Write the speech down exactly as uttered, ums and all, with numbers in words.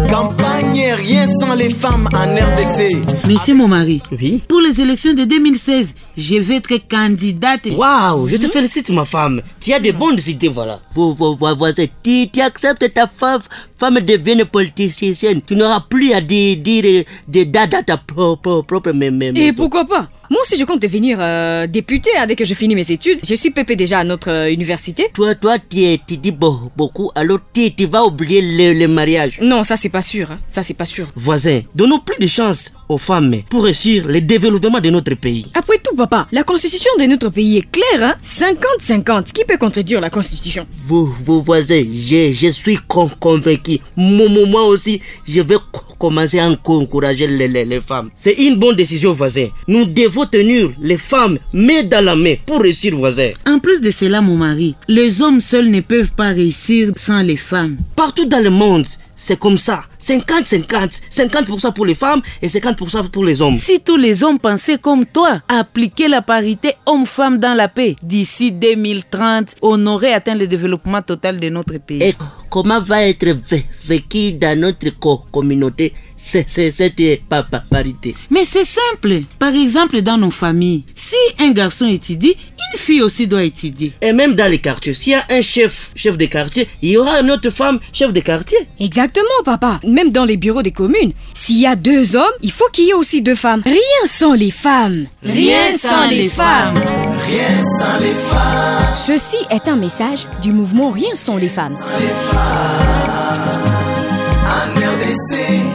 Campagne rien sans les femmes en R D C. Monsieur mon mari, Oui. pour les élections de deux mille seize, je vais être candidate. Waouh, je te félicite ma femme. Tu as de bonnes idées, voilà. Vous, vous, vous, voisin, tu, tu acceptes ta femme, femme devienne politicienne. Tu n'auras plus à dire, dire des dates à ta propre, propre même. Et pourquoi pas? Moi aussi je compte devenir euh, député hein, dès que je finis mes études. Je suis pépé déjà à notre euh, université. Toi, toi, tu, es, tu dis beau- beaucoup, alors tu, tu vas oublier le, le mariage. Non, ça c'est pas sûr. Hein. Ça c'est pas sûr. Voisin, donnons plus de chance aux femmes pour réussir le développement de notre pays. Après tout, papa, la constitution de notre pays est claire. Hein? cinquante cinquante. Qui peut contredire la constitution? Vous, vous voisins, je, je suis con, convaincu. Moi, moi aussi, je vais co- commencer à encourager les, les, les femmes. C'est une bonne décision, voisin. Nous devons tenir les femmes main dans la main pour réussir, voisin. En plus de cela, mon mari, les hommes seuls ne peuvent pas réussir sans les femmes. Partout dans le monde, c'est comme ça. cinquante cinquante. cinquante pour cent pour les femmes et cinquante pour cent pour les hommes. Si tous les hommes pensaient comme toi, appliquer la parité homme-femme dans la paix, d'ici deux mille trente, on aurait atteint le développement total de notre pays. Et comment va être vé- vécu dans notre co- communauté c'est, c'est, cette pa- pa- parité? Mais c'est simple. Par exemple, dans nos familles, si un garçon étudie, une fille aussi doit étudier. Et même dans les quartiers, s'il y a un chef, chef de quartier, il y aura une autre femme, chef de quartier. Exactement, papa. Même dans les bureaux des communes, s'il y a deux hommes, il faut qu'il y ait aussi deux femmes. Rien sans les femmes. Rien sans les femmes. Rien sans les femmes. Ceci est un message du mouvement Rien sans les femmes. En R D C.